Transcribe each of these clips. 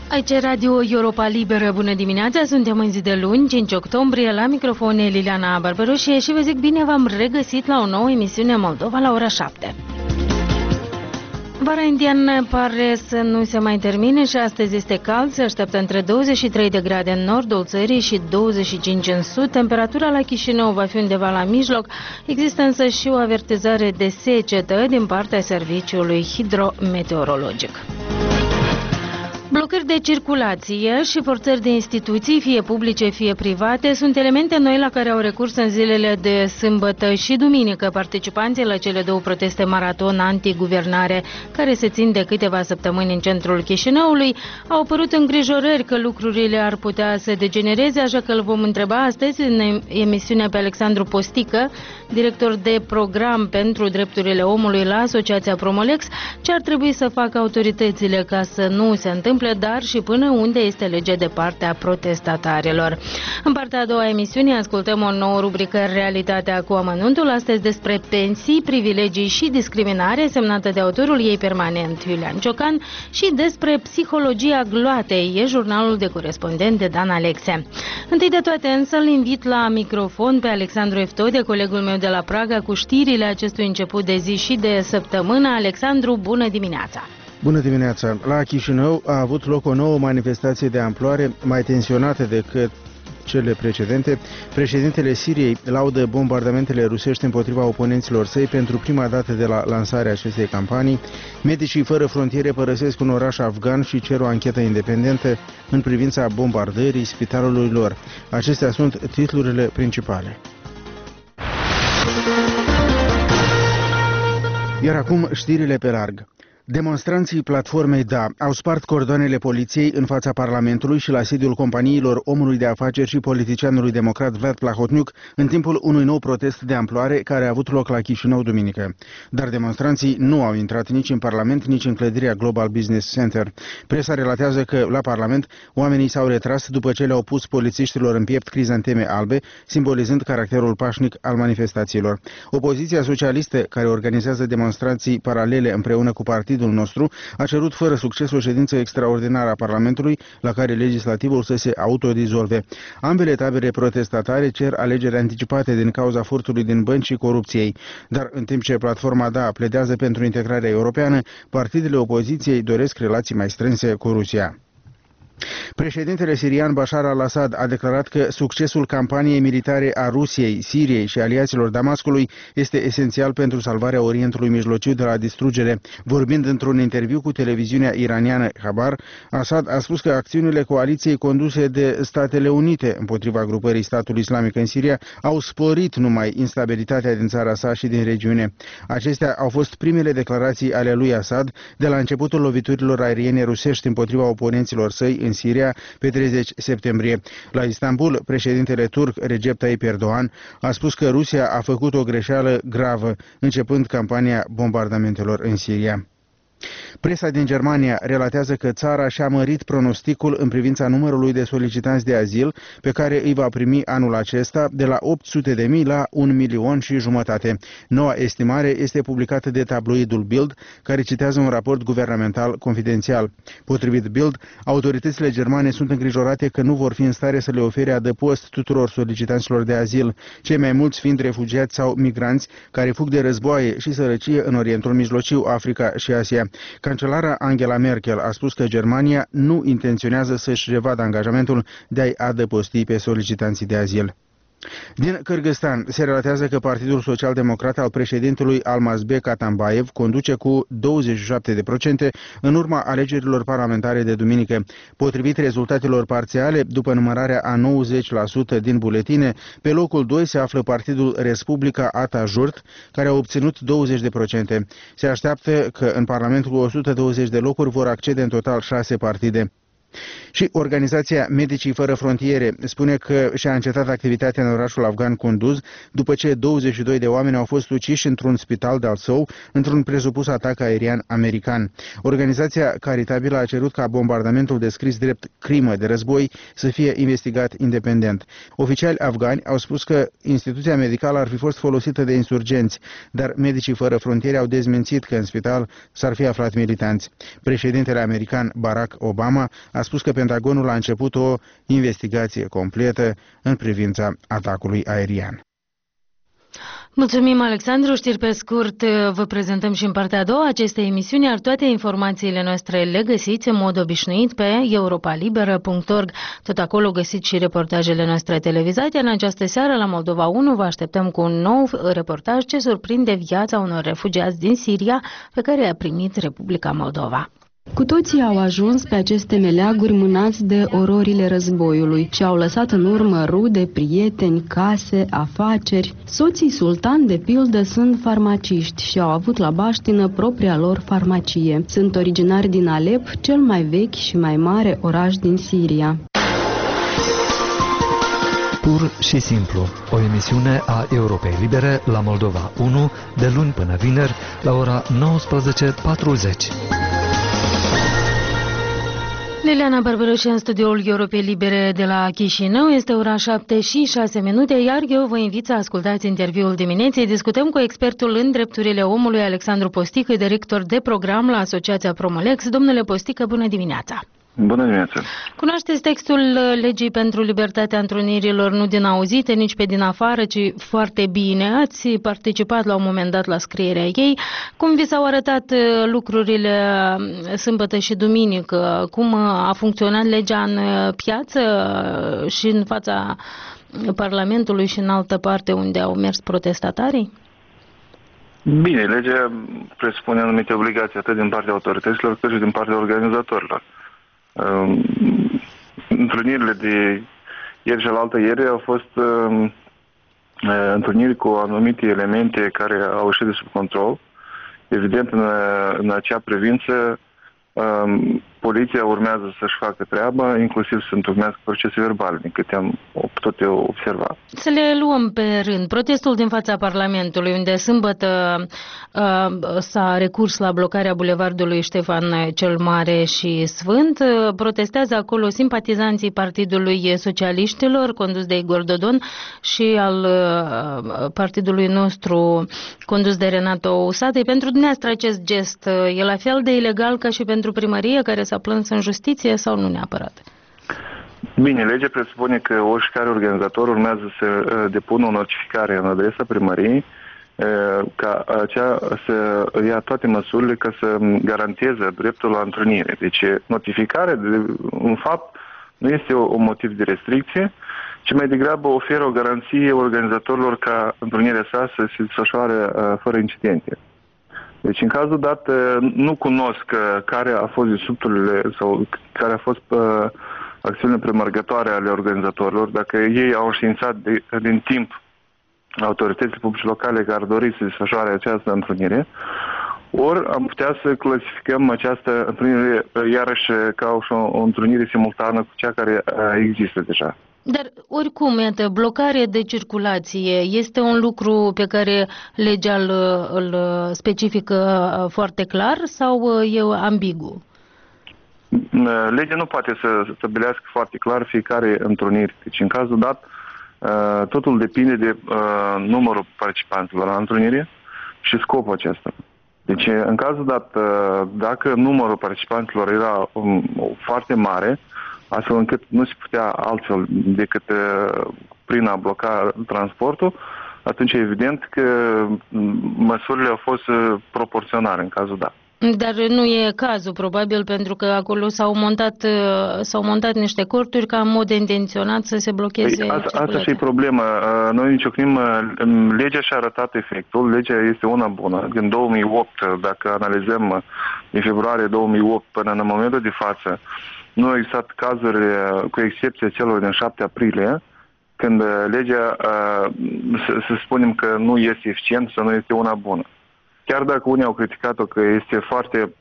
Aici Radio Europa Liberă, bună dimineața, suntem în zi de luni, 5 octombrie, la microfon Liliana Barbaroșie și vă zic bine v-am regăsit la o nouă emisiune Moldova la ora 7. Vara indiană pare să nu se mai termine și astăzi este cald, se așteaptă între 23 de grade în nordul țării și 25 în sud. Temperatura la Chișinău va fi undeva la mijloc, există însă și o avertizare de secetă din partea Serviciului Hidrometeorologic. Blocări de circulație și forțări de instituții, fie publice, fie private, sunt elemente noi la care au recurs în zilele de sâmbătă și duminică participanții la cele două proteste maraton antiguvernare care se țin de câteva săptămâni în centrul Chișinăului. Au apărut îngrijorări că lucrurile ar putea să degenereze, așa că îl vom întreba astăzi în emisiunea pe Alexandru Postică, director de program pentru drepturile omului la Asociația Promolex, ce ar trebui să facă autoritățile ca să nu se întâmple, dar și până unde este lege de partea protestatarilor. În partea a doua emisiunii ascultăm o nouă rubrică Realitatea cu amănuntul, astăzi despre pensii, privilegii și discriminare, semnată de autorul ei permanent, Iulian Ciocan, și despre psihologia gloatei, e jurnalul de corespondent de Dan Alexe. Întâi de toate însă îl invit la microfon pe Alexandru Eftode, colegul meu de la Praga, cu știrile acestui început de zi și de săptămână. Alexandru, bună dimineața! Bună dimineața! La Chișinău a avut loc o nouă manifestație de amploare, mai tensionată decât cele precedente. Președintele Siriei laudă bombardamentele rusești împotriva oponenților săi pentru prima dată de la lansarea acestei campanii. Medicii fără frontiere părăsesc un oraș afgan și cer o anchetă independentă în privința bombardării spitalului lor. Acestea sunt titlurile principale. Iar acum știrile pe larg. Demonstranții platformei DA au spart cordoanele poliției în fața Parlamentului și la sediul companiilor omului de afaceri și politicianului democrat Vlad Plahotniuc în timpul unui nou protest de amploare care a avut loc la Chișinău duminică. Dar demonstranții nu au intrat nici în Parlament, nici în clădirea Global Business Center. Presa relatează că la Parlament oamenii s-au retras după ce le-au pus polițiștilor în piept crizanteme albe, simbolizând caracterul pașnic al manifestațiilor. Opoziția socialistă, care organizează demonstrații paralele împreună cu partidul nostru, a cerut fără succes o ședință extraordinară a Parlamentului la care legislativul să se autodizolve. Ambele tabere protestatare cer alegeri anticipate din cauza furtului din bănci și corupției, dar în timp ce platforma DA pledează pentru integrarea europeană, partidele opoziției doresc relații mai strânse cu Rusia. Președintele sirian Bashar al-Assad a declarat că succesul campaniei militare a Rusiei, Siriei și aliaților Damascului este esențial pentru salvarea Orientului Mijlociu de la distrugere. Vorbind într-un interviu cu televiziunea iraniană Khabar, Assad a spus că acțiunile coaliției conduse de Statele Unite împotriva grupării statului islamic în Siria au sporit numai instabilitatea din țara sa și din regiune. Acestea au fost primele declarații ale lui Assad de la începutul loviturilor aeriene rusești împotriva oponenților săi în Siria pe 30 septembrie. La Istanbul, președintele turc Recep Tayyip Erdogan a spus că Rusia a făcut o greșeală gravă începând campania bombardamentelor în Siria. Presa din Germania relatează că țara și-a mărit pronosticul în privința numărului de solicitanți de azil pe care îi va primi anul acesta de la 800.000 la 1,5 milion. Noua estimare este publicată de tabloidul Bild, care citează un raport guvernamental confidențial. Potrivit Bild, autoritățile germane sunt îngrijorate că nu vor fi în stare să le ofere adăpost tuturor solicitanților de azil, cei mai mulți fiind refugiați sau migranți care fug de războaie și sărăcie în Orientul Mijlociu, Africa și Asia. Cancelara Angela Merkel a spus că Germania nu intenționează să-și revadă angajamentul de a-i adăposti pe solicitanții de azil. Din Kârgâzstan se relatează că Partidul Social-Democrat al președintelui Almazbek Atambayev conduce cu 27% în urma alegerilor parlamentare de duminică. Potrivit rezultatelor parțiale, după numărarea a 90% din buletine, pe locul 2 se află Partidul Republica Atajurt, care a obținut 20%. Se așteaptă că în Parlamentul cu 120 de locuri vor accede în total 6 partide. Și organizația Medicii Fără Frontiere spune că și-a încetat activitatea în orașul afgan Kunduz după ce 22 de oameni au fost uciși într-un spital de-al său într-un presupus atac aerian american. Organizația caritabilă a cerut ca bombardamentul descris drept crimă de război să fie investigat independent. Oficiali afgani au spus că instituția medicală ar fi fost folosită de insurgenți, dar Medicii Fără Frontiere au dezmințit că în spital s-ar fi aflat militanți. Președintele american Barack Obama a a spus că Pentagonul a început o investigație completă în privința atacului aerian. Mulțumim, Alexandru. Știri pe scurt vă prezentăm și în partea a doua acestei emisiuni, iar toate informațiile noastre le găsiți în mod obișnuit pe europalibera.org. Tot acolo găsiți și reportajele noastre televizate. În această seară, la Moldova 1, vă așteptăm cu un nou reportaj ce surprinde viața unor refugiați din Siria pe care i-a primit Republica Moldova. Cu toții au ajuns pe aceste meleaguri mânați de ororile războiului și au lăsat în urmă rude, prieteni, case, afaceri. Soții sultan, de pildă, sunt farmaciști și au avut la baștină propria lor farmacie. Sunt originari din Alep, cel mai vechi și mai mare oraș din Siria. Pur și simplu, o emisiune a Europei Libere la Moldova 1, de luni până vineri, la ora 19:40. Liliana Barbărăș în studioul Europei Libere de la Chișinău. Este ora 7:06, iar eu vă invit să ascultați interviul dimineții. Discutăm cu expertul în drepturile omului, Alexandru Postică, director de program la Asociația Promolex. Domnule Postică, bună dimineața! Bună dimineața! Cunoașteți textul legii pentru libertatea întrunirilor nu din auzite, nici pe din afară, ci foarte bine. Ați participat la un moment dat la scrierea ei. Cum vi s-au arătat lucrurile sâmbătă și duminică? Cum a funcționat legea în piață și în fața Parlamentului și în altă parte unde au mers protestatarii? Bine, legea presupune anumite obligații atât din partea autorităților cât și din partea organizatorilor. Întrunirile de ieri și alaltă ieri au fost întâlniri cu anumite elemente care au ieșit de sub control. Evident, în acea privință, poliția urmează să-și facă treaba, inclusiv să întocmească procese verbale, din câte am putut eu observa. Să le luăm pe rând. Protestul din fața Parlamentului, unde sâmbătă s-a recurs la blocarea bulevardului Ștefan cel Mare și Sfânt. Protestează acolo simpatizanții Partidului Socialiștilor, condus de Igor Dodon, și al partidului nostru, condus de Renato Usatăi. Pentru dumneavoastră acest gest e la fel de ilegal ca și pentru primărie, care s-a plâns în justiție, sau nu neapărat? Bine, legea presupune că oricare organizator urmează să depună o notificare în adresa primăriei ca acea să ia toate măsurile ca să garanteze dreptul la întrunire. Deci notificarea, în fapt, nu este un motiv de restricție, ci mai degrabă oferă o garanție organizatorilor ca întrunirea sa să se desfășoare fără incidente. Deci, în cazul dat, nu cunosc care a fost disupturile sau care a fost acțiunile premergătoare ale organizatorilor, dacă ei au înștiințat din timp autoritățile publice locale care ar dori să desfășoare această întrunire, ori am putea să clasificăm această întrunire iarăși ca o întrunire simultană cu cea care există deja. Dar, oricum, iată, blocare de circulație este un lucru pe care legea îl specifică foarte clar sau e ambigu? Legea nu poate să stabilească foarte clar fiecare întrunire. Deci, în cazul dat, totul depinde de numărul participanților la întrunire și scopul acesta. Deci, în cazul dat, dacă numărul participanților era foarte mare, astfel încât nu se putea altfel decât prin a bloca transportul, atunci e evident că măsurile au fost proporționale în cazul dat. Dar nu e cazul, probabil, pentru că acolo s-au montat niște corturi ca în mod intenționat să se blocheze. Asta și e problema. Noi ciocnim, legea și-a arătat efectul, legea este una bună. În 2008, dacă analizăm din februarie 2008 până în momentul de față, nu au existat cazuri, cu excepția celor din 7 aprilie, când legea, să spunem că nu este eficientă sau nu este una bună. Chiar dacă unii au criticat-o că este foarte,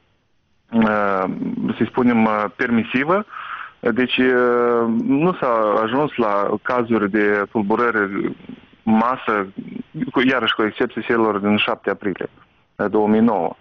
să spunem, permisivă, deci nu s-a ajuns la cazuri de tulburări masă, iarăși cu excepția celor din 7 aprilie 2009.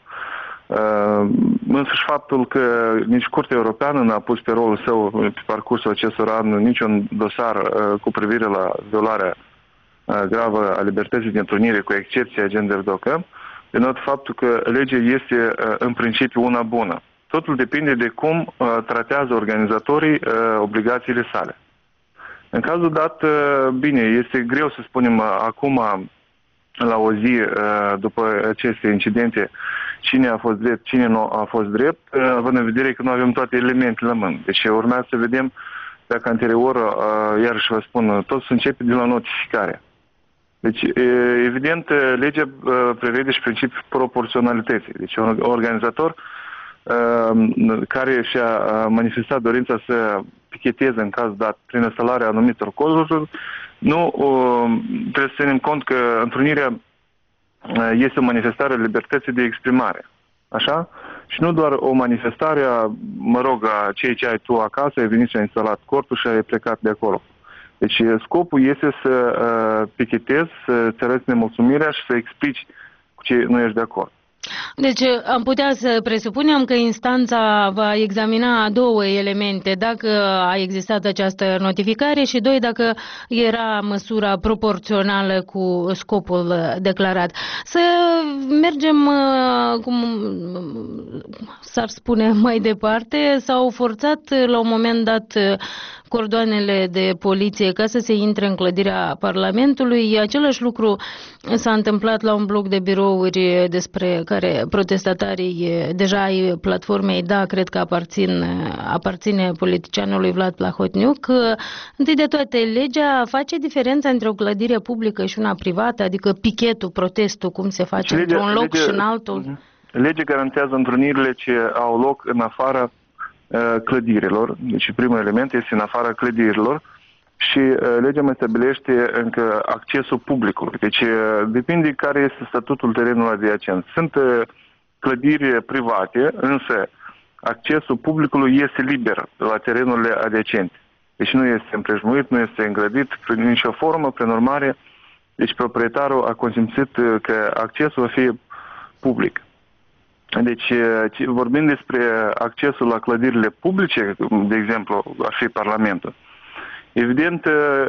Însăși faptul că nici Curtea Europeană n-a pus pe rolul său pe parcursul acestor ani niciun dosar cu privire la violarea gravă a libertății de întrunire, cu excepția Gender DOCA, denotă faptul că legea este în principiu una bună. Totul depinde de cum tratează organizatorii obligațiile sale. În cazul dat, bine, este greu să spunem acum, la o zi, după aceste incidente, cine a fost drept, cine nu a fost drept, având în vedere că nu avem toate elementele în mână. Deci urmează să vedem dacă anterior, iarăși vă spun, tot se începe de la notificare. Deci, evident, legea prevede și principiul proporționalității. Deci, un organizator care și-a manifestat dorința să picheteze în caz dat prin instalarea anumitor coduri, nu trebuie să ținem cont că întrunirea este o manifestare a libertății de exprimare. Așa? Și nu doar o manifestare a ceea ce ai tu acasă, ai venit și ai instalat cortul și ai plecat de acolo. Deci scopul este să pichetezi, să-ți arăți nemulțumirea și să explici cu ce nu ești de acord. Deci am putea să presupunem că instanța va examina două elemente, dacă a existat această notificare și doi, dacă era măsura proporțională cu scopul declarat. Să mergem, cum s-ar spune, mai departe. S-au forțat la un moment dat cordoanele de poliție ca să se intre în clădirea Parlamentului. Același lucru s-a întâmplat la un bloc de birouri despre care protestatarii deja ai platformei, da, cred că aparține politicianului Vlad Plahotniuc. Întâi de toate, legea face diferența între o clădire publică și una privată, adică pichetul, protestul, cum se face într-un loc și în altul? Legea garantează întrunirile ce au loc în afara clădirilor. Deci primul element este în afara clădirilor și legea mai stabilește încă accesul publicului. Deci depinde care este statutul terenului adiacent. Sunt clădiri private, însă accesul publicului este liber la terenurile adiacente. Deci nu este împrejmuit, nu este îngrădit prin nicio formă, prin urmare, deci proprietarul a consimțit că accesul va fi public. Deci, vorbind despre accesul la clădirile publice, de exemplu, ar fi Parlamentul, evident,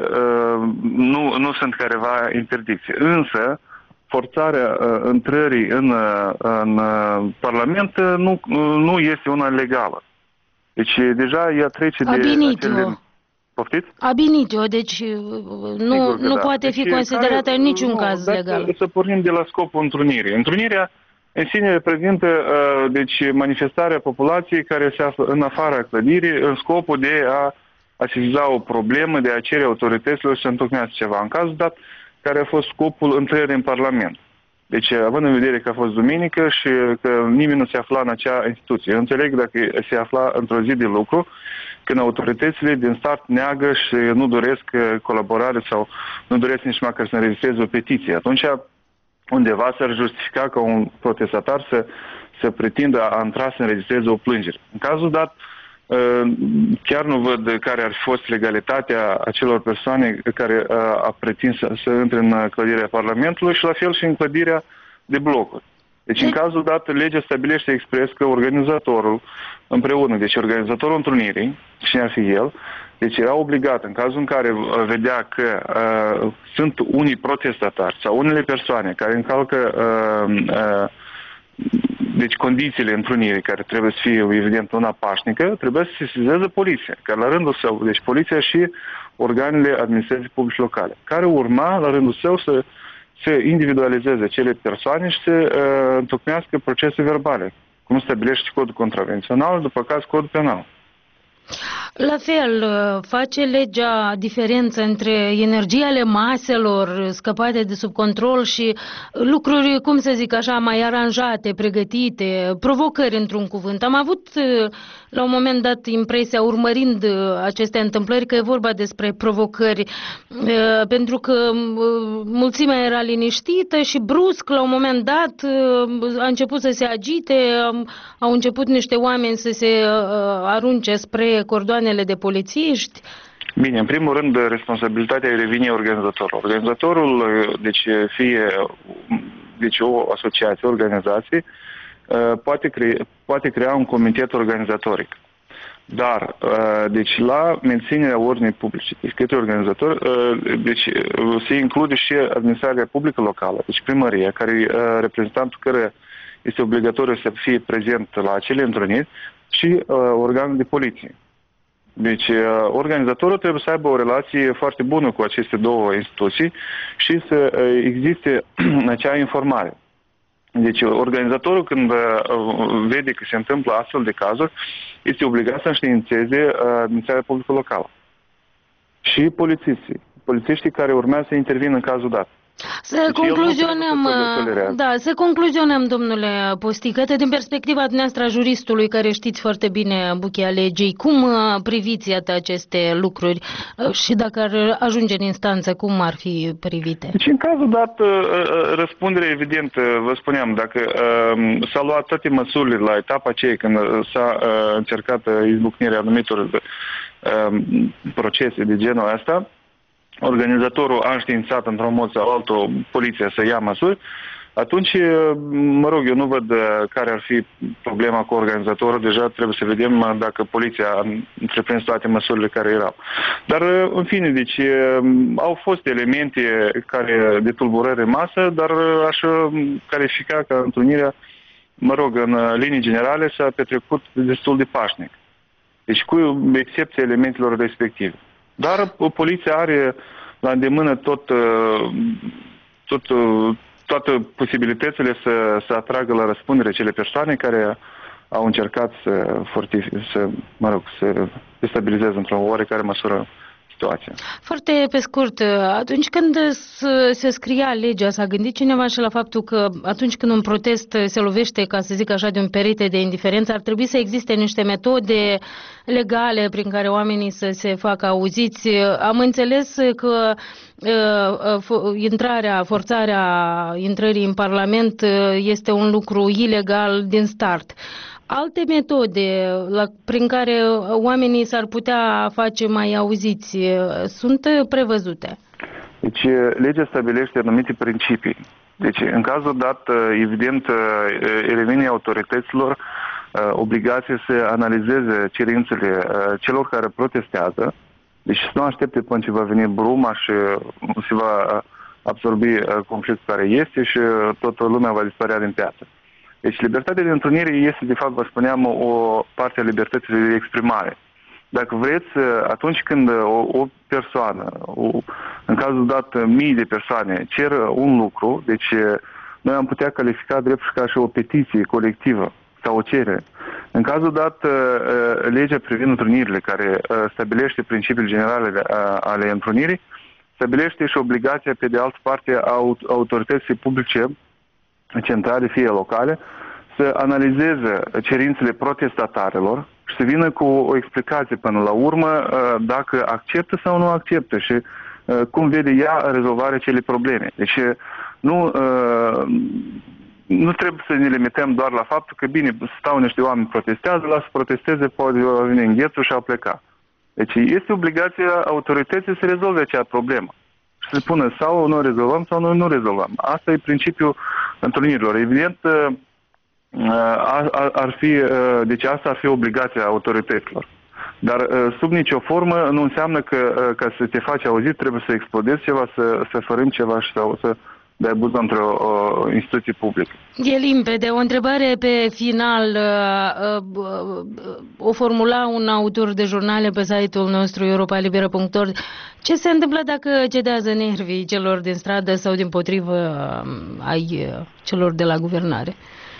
nu sunt careva interdicții. Însă, forțarea intrării în Parlament nu este una legală. Deci, deja ea trece de acele... Poftiți? Ab initio, deci nu poate fi considerată în niciun caz legală. Să pornim de la scopul întrunirii. Întrunirea în sine reprezintă deci, manifestarea populației care se află în afara clădirii în scopul de a sesiza o problemă, de a cere autorităților să întocmească ceva. În cazul dat, care a fost scopul intrării în Parlament. Deci, având în vedere că a fost duminică și că nimeni nu se afla în acea instituție. Eu înțeleg dacă se afla într-o zi de lucru, când autoritățile din start neagă și nu doresc colaborare sau nu doresc nici măcar să înregistreze o petiție. Atunci, undeva s-ar justifica ca un protestatar să pretindă a intra să înregistreze o plângere. În cazul dat, chiar nu văd care ar fi fost legalitatea acelor persoane care a pretins să intre în clădirea Parlamentului și la fel și în clădirea de blocuri. Deci în cazul dat, legea stabilește expres că organizatorul împreună, deci organizatorul întrunirii, cine ar fi el, deci era obligat, în cazul în care vedea că sunt unii protestatari sau unele persoane care încalcă deci condițiile întrunirii, care trebuie să fie, evident, una pașnică, trebuie să se sesizeze poliția, care la rândul său, deci poliția și organele administrației publice locale, care urma, la rândul său, să individualizeze cele persoane și să întocmească procese verbale, cum stabilește codul contravențional, după caz codul penal. La fel, face legea diferență între energiile maselor scăpate de sub control și lucruri, cum să zic așa, mai aranjate, pregătite, provocări într-un cuvânt. Am avut la un moment dat impresia, urmărind aceste întâmplări, că e vorba despre provocări, pentru că mulțimea era liniștită și brusc, la un moment dat, a început să se agite, au început niște oameni să se arunce spre cordoanele de polițiști. Bine, în primul rând, responsabilitatea revine organizatorul. Organizatorul, deci o asociație, o organizație, poate crea un comitet organizatoric. Dar, deci, la menținerea ordinii publice, deci către organizator, deci se include și administrarea publică locală, deci primăria, care reprezentantul care este obligatoriu să fie prezent la acele întruniri și organul de poliție. Deci, organizatorul trebuie să aibă o relație foarte bună cu aceste două instituții și să existe acea informare. Deci, organizatorul, când vede că se întâmplă astfel de cazuri, este obligat să înștiințeze administrația publică locală. Și polițiștii care urmează să intervină în cazul dat. Să concluzionăm, domnule Posticătă, din perspectiva dumneavoastră a juristului care știți foarte bine buchea legii, cum priviți aceste lucruri și dacă ar ajunge în instanță, cum ar fi privite? Deci, în cazul dat, răspunderea evident, vă spuneam, dacă s-a luat toate măsurile la etapa aceea când s-a încercat izbucnirea anumitor procese de genul ăsta, organizatorul a înștiințat într-un mod sau altul poliția să ia măsuri, atunci, mă rog, eu nu văd care ar fi problema cu organizatorul, deja trebuie să vedem dacă poliția a întreprins toate măsurile care erau. Dar, în fine, deci, au fost elemente de tulburări în masă, dar aș califica că întrunirea, mă rog, în linii generale s-a petrecut destul de pașnic. Deci, cu excepția elementelor respective. Dar poliția are la îndemână toate posibilitățile să atragă la răspundere cele persoane care au încercat să destabilizeze într-o oarecare măsură situația. Foarte pe scurt, atunci când se scria legea, s-a gândit cineva și la faptul că atunci când un protest se lovește, ca să zic așa, de un perete de indiferență, ar trebui să existe niște metode legale prin care oamenii să se facă auziți. Am înțeles că forțarea intrării în Parlament este un lucru ilegal din start. Alte metode prin care oamenii s-ar putea face mai auziți sunt prevăzute? Deci, legea stabilește anumite principii. Deci, în cazul dat, evident, revine autorităților obligație să analizeze cerințele celor care protestează, deci să nu aștepte până ce va veni bruma și se va absorbi conflictul care este și toată lumea va dispărea din piață. Deci libertatea de întrunire este, de fapt, vă spuneam, o parte a libertății de exprimare. Dacă vreți, atunci când o persoană, în cazul dat mii de persoane, cer un lucru, deci noi am putea califica drept ca și o petiție colectivă sau o cerere. În cazul dat, legea privind întrunirile, care stabilește principiile generale ale întrunirii, stabilește și obligația, pe de altă parte, a autorității publice centrale, fie locale, să analizeze cerințele protestatarilor și să vină cu o explicație până la urmă dacă acceptă sau nu acceptă și cum vede ea rezolvarea acelei probleme. Deci nu trebuie să ne limităm doar la faptul că, bine, stau niște oameni protestează, lasă protesteze, poate vine înghețul și a pleca. Deci este obligația autorității să rezolve acea problemă. Și să spună sau nu rezolvăm sau noi nu rezolvăm. Asta e principiul întrunirilor. Evident, deci asta ar fi obligația autorităților. Dar sub nicio formă nu înseamnă că ca să te faci auzit trebuie să explodezi ceva, să fărâm ceva sau să dai buză într-o instituție publică. E limpede. O întrebare pe final. O formula un autor de jurnale pe site-ul nostru europalibera.org. Ce se întâmplă dacă cedează nervii celor din stradă sau dimpotrivă ai celor de la guvernare?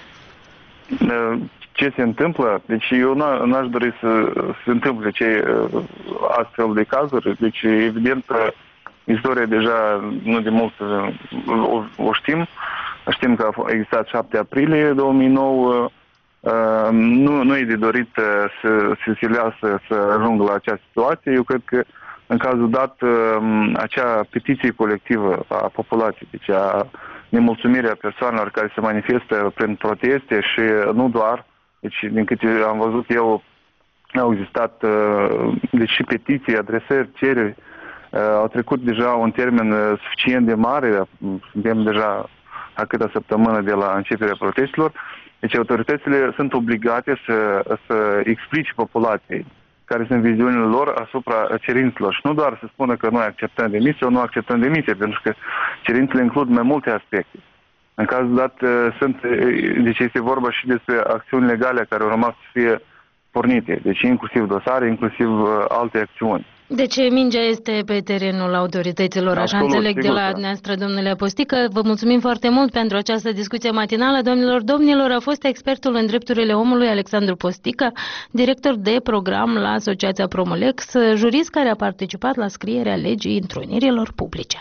Ce se întâmplă? Deci eu n-aș dori să se întâmple astfel de cazuri. Deci evident istoria deja nu de mult o știm. Știm că a existat 7 aprilie 2009. Nu e de dorit să se silească să ajungă la acea situație. Eu cred că în cazul dat acea petiție colectivă a populației, deci a nemulțumirea persoanelor care se manifestă prin proteste și nu doar, deci din câte am văzut eu, au existat deci și petiții, adresări, cereri, au trecut deja un termen suficient de mare, suntem deja a câtea săptămână de la începerea protestelor, deci autoritățile sunt obligate să explice populației care sunt viziunile lor asupra cerințelor și nu doar să spună că noi acceptăm demisie sau nu acceptăm demisie, pentru că cerințele includ mai multe aspecte. În cazul dat, deci este vorba și despre acțiuni legale care au rămas să fie pornite, deci inclusiv dosare, inclusiv alte acțiuni. Deci mingea este pe terenul autorităților, așa înțeleg de la dumneavoastră, domnule Postică. Vă mulțumim foarte mult pentru această discuție matinală. Domnilor, a fost expertul în drepturile omului Alexandru Postică, director de program la Asociația Promolex, jurist care a participat la scrierea legii întrunirilor publice.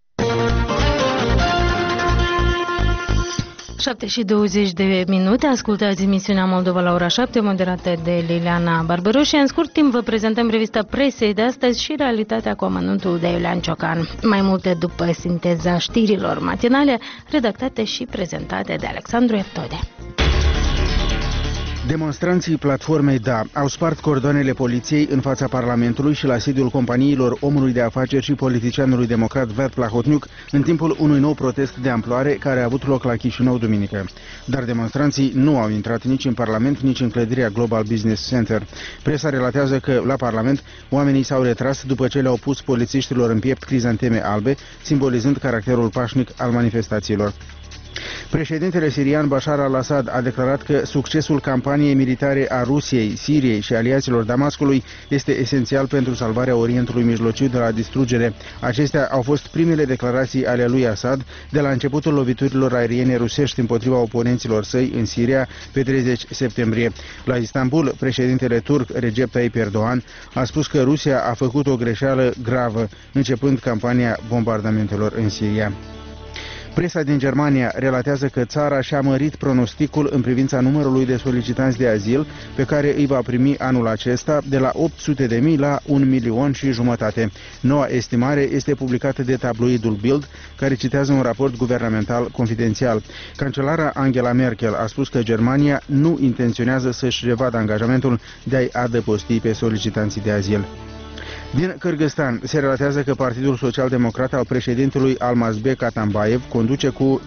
7:20, ascultați emisiunea Moldova la ora 7, moderată de Liliana Barbaru și în scurt timp vă prezentăm revista presei de astăzi și realitatea cu amănuntul de Iulian Ciocan. Mai multe după sinteza știrilor matinale, redactate și prezentate de Alexandru Eftode. Demonstranții platformei DA au spart cordoanele poliției în fața Parlamentului și la sediul companiilor omului de afaceri și politicianului democrat Vlad Plahotniuc în timpul unui nou protest de amploare care a avut loc la Chișinău duminică. Dar demonstranții nu au intrat nici în Parlament, nici în clădirea Global Business Center. Presa relatează că la Parlament oamenii s-au retras după ce le-au pus polițiștilor în piept crizanteme albe, simbolizând caracterul pașnic al manifestațiilor. Președintele sirian Bashar al-Assad a declarat că succesul campaniei militare a Rusiei, Siriei și aliaților Damascului este esențial pentru salvarea Orientului Mijlociu de la distrugere. Acestea au fost primele declarații ale lui Assad de la începutul loviturilor aeriene rusești împotriva oponenților săi în Siria pe 30 septembrie. La Istanbul, președintele turc Recep Tayyip Erdogan a spus că Rusia a făcut o greșeală gravă începând campania bombardamentelor în Siria. Presa din Germania relatează că țara și-a mărit pronosticul în privința numărului de solicitanți de azil pe care îi va primi anul acesta de la 800.000 la 1,5 milion. Noua estimare este publicată de tabloidul Bild, care citează un raport guvernamental confidențial. Cancelara Angela Merkel a spus că Germania nu intenționează să-și revadă angajamentul de a-i adăposti pe solicitanții de azil. Din Kârgâzstan se relatează că Partidul Social-Democrat al președintelui Almazbek Atambayev conduce cu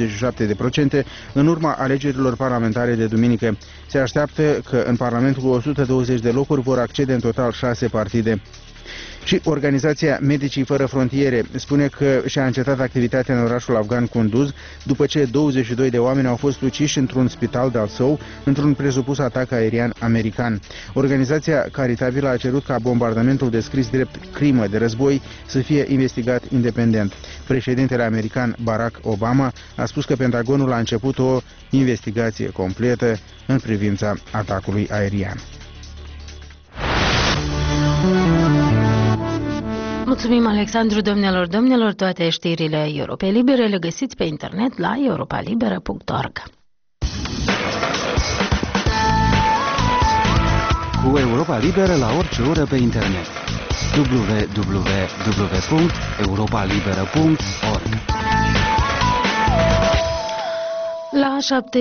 27% în urma alegerilor parlamentare de duminică. Se așteaptă că în Parlamentul cu 120 de locuri vor accede în total 6 partide. Și organizația Medicii Fără Frontiere spune că și-a încetat activitatea în orașul afgan Kunduz după ce 22 de oameni au fost uciși într-un spital de-al său într-un presupus atac aerian american. Organizația caritabilă a cerut ca bombardamentul descris drept crimă de război să fie investigat independent. Președintele american Barack Obama a spus că Pentagonul a început o investigație completă în privința atacului aerian. Mulțumim, Alexandru. Domnilor, toate știrile Europei Libere le găsiți pe internet la europalibera.org. Cu Europa Liberă la orice oră pe internet. www.europalibera.org. La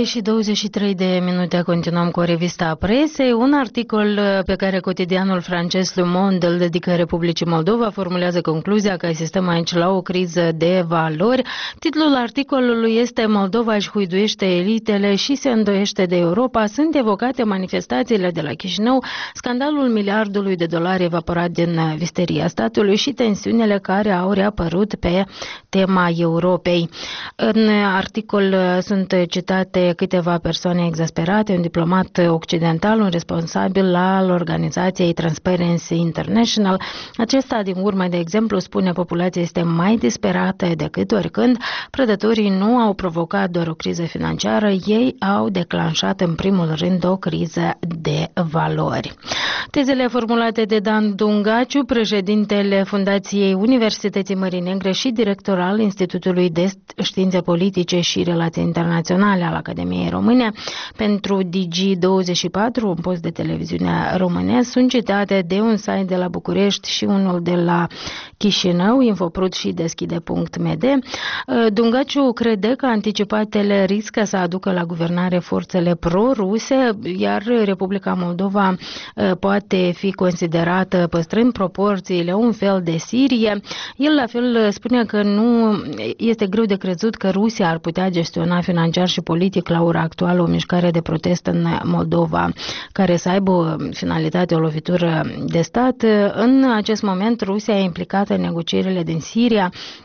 7:23 continuăm cu revista presei. Un articol pe care cotidianul francez Le Monde îl dedică Republicii Moldova formulează concluzia că asistăm aici la o criză de valori. Titlul articolului este Moldova își huiduiește elitele și se îndoiește de Europa. Sunt evocate manifestațiile de la Chișinău, scandalul miliardului de dolari evaporat din visteria statului și tensiunile care au reapărut pe tema Europei. În articol sunt citate câteva persoane exasperate, un diplomat occidental, un responsabil al organizației Transparency International. Acesta, din urmă, de exemplu, spune populația este mai disperată decât oricând. Prădătorii nu au provocat doar o criză financiară, ei au declanșat în primul rând o criză de valori. Tezele formulate de Dan Dungaciu, președintele Fundației Universității Mării Negre și director al Institutului de Științe Politice și Relații Internaționale al Academiei Române pentru Digi24, un post de televiziune românesc, sunt citate de un site de la București și unul de la Chișinău, Infoprut și Deschide.md. Dungaciu crede că anticipatele riscă să aducă la guvernare forțele pro-ruse, iar Republica Moldova poate fi considerată, păstrând proporțiile, un fel de Sirie. El la fel spune că nu este greu de crezut că Rusia ar putea gestiona financiar și politic la ora actuală o mișcare de protest în Moldova care să aibă o finalitate, o lovitură de stat. În acest moment Rusia e implicată în negocierile din Siria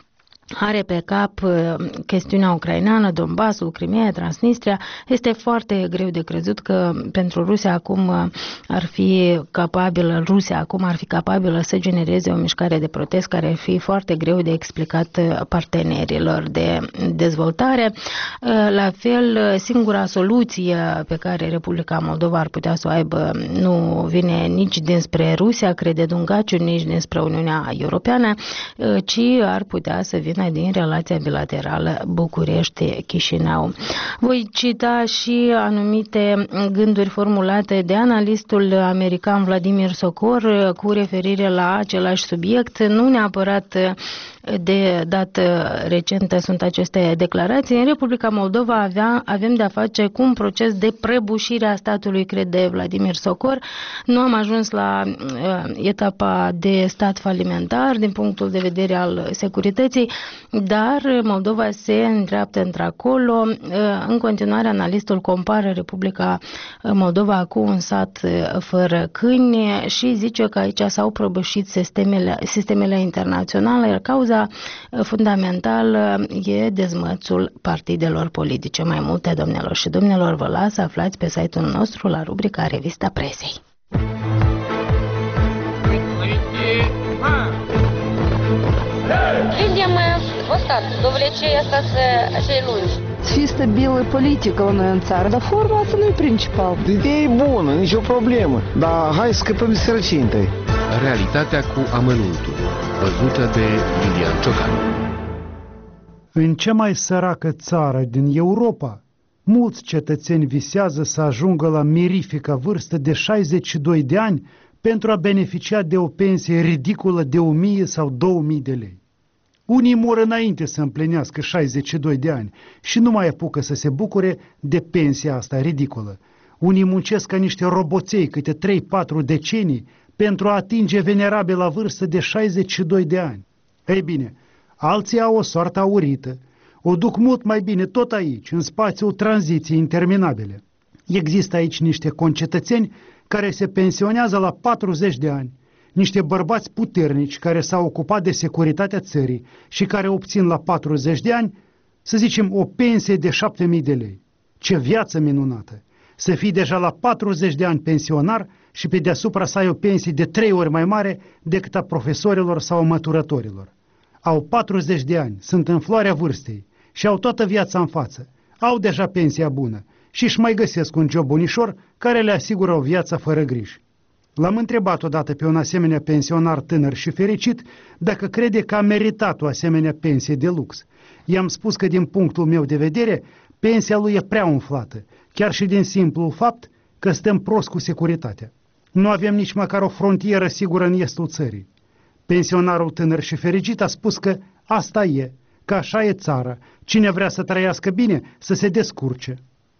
are pe cap chestiunea ucraineană, Donbasul, Crimea, Transnistria, este foarte greu de crezut că pentru Rusia acum ar fi capabilă să genereze o mișcare de protest care ar fi foarte greu de explicat partenerilor de dezvoltare. La fel, singura soluție pe care Republica Moldova ar putea să o aibă nu vine nici dinspre Rusia, crede Dungaciu, nici dinspre Uniunea Europeană, ci ar putea să vină din relația bilaterală București-Chișinău. Voi cita și anumite gânduri formulate de analistul american Vladimir Sokor cu referire la același subiect, nu neapărat de dată recentă sunt aceste declarații. În Republica Moldova avem de-a face cu un proces de prăbușire a statului, crede Vladimir Sokor. Nu am ajuns la etapa de stat falimentar din punctul de vedere al securității, dar Moldova se îndreaptă într-acolo. În continuare, analistul compară Republica Moldova cu un sat fără câini și zice că aici s-au prăbușit sistemele internaționale, iar cauza fundamentală e dezmățul partidelor politice. Mai multe, domnilor și domnilor, vă las să aflați pe site-ul nostru la rubrica Revista Presei. Видим вот довлечение остаться acei lungi. Să fie stabilă politică la noi în țară, dar forma asta nu e principal. Ideea e bună, nicio problemă, dar hai să scăpăm de sărăcie întâi. Realitatea cu amănuntul, văzută de Lilian Ciocan. În cea mai săracă țară din Europa, mulți cetățeni visează să ajungă la mirifica vârstă de 62 de ani pentru a beneficia de o pensie ridicolă de 1000 sau 2000 de lei. Unii mor înainte să împlinească 62 de ani și nu mai apucă să se bucure de pensia asta ridicolă. Unii muncesc ca niște roboței câte 3-4 decenii pentru a atinge venerabila vârstă de 62 de ani. Ei bine, alții au o soartă aurită, o duc mult mai bine tot aici, în spațiul tranziției interminabile. Există aici niște concetățeni care se pensionează la 40 de ani, niște bărbați puternici care s-au ocupat de securitatea țării și care obțin la 40 de ani, să zicem, o pensie de 7.000 de lei. Ce viață minunată! Să fii deja la 40 de ani pensionar și pe deasupra să ai o pensie de 3 ori mai mare decât a profesorilor sau a măturătorilor. Au 40 de ani, sunt în floarea vârstei și au toată viața în față. Au deja pensia bună și își mai găsesc un job bunișor care le asigură o viață fără griji. L-am întrebat odată pe un asemenea pensionar tânăr și fericit dacă crede că a meritat o asemenea pensie de lux. I-am spus că din punctul meu de vedere, pensia lui e prea umflată, chiar și din simplul fapt că stăm prost cu securitatea. Nu avem nici măcar o frontieră sigură în estul țării. Pensionarul tânăr și fericit a spus că asta e, că așa e țara, cine vrea să trăiască bine, să se descurce.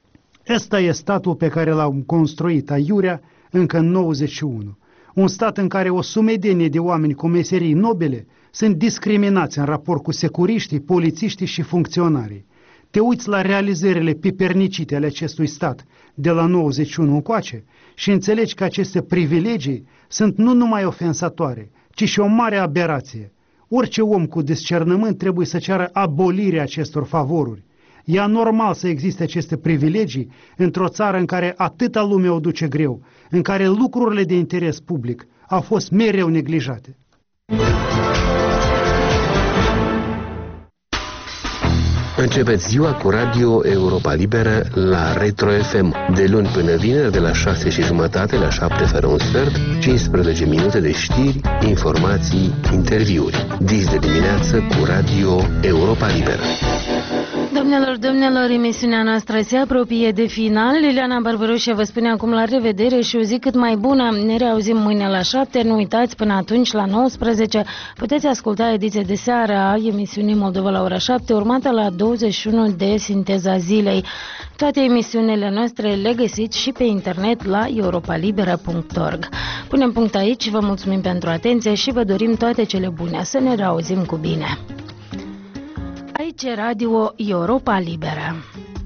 Ăsta e statul pe care l-am construit aiurea încă în 91. Un stat în care o sumedenie de oameni cu meserii nobile sunt discriminați în raport cu securiștii, polițiștii și funcționarii. Te uiți la realizările pipernicite ale acestui stat de la 91 încoace și înțelegi că aceste privilegii sunt nu numai ofensatoare, ci și o mare aberație. Orice om cu discernământ trebuie să ceară abolirea acestor favoruri. E anormal să existe aceste privilegii într-o țară în care atâta lume o duce greu, în care lucrurile de interes public au fost mereu neglijate. Începeți ziua cu Radio Europa Liberă la Retro FM, de luni până vineri, de la 6:30 la 7 fără un sfert, 15 minute de știri, informații, interviuri. Dis de dimineață cu Radio Europa Liberă. Domnilor, emisiunea noastră se apropie de final. Liliana Barbărușe vă spune acum la revedere și o zi cât mai bună. Ne reauzim mâine la 7. Nu uitați, până atunci, la 19, puteți asculta ediția de seară a emisiunii Moldova la ora 7, urmată la 21 de Sinteza Zilei. Toate emisiunile noastre le găsiți și pe internet la europalibera.org. Punem punct aici, vă mulțumim pentru atenție și vă dorim toate cele bune. Să ne reauzim cu bine. Aici Radio Europa Liberă.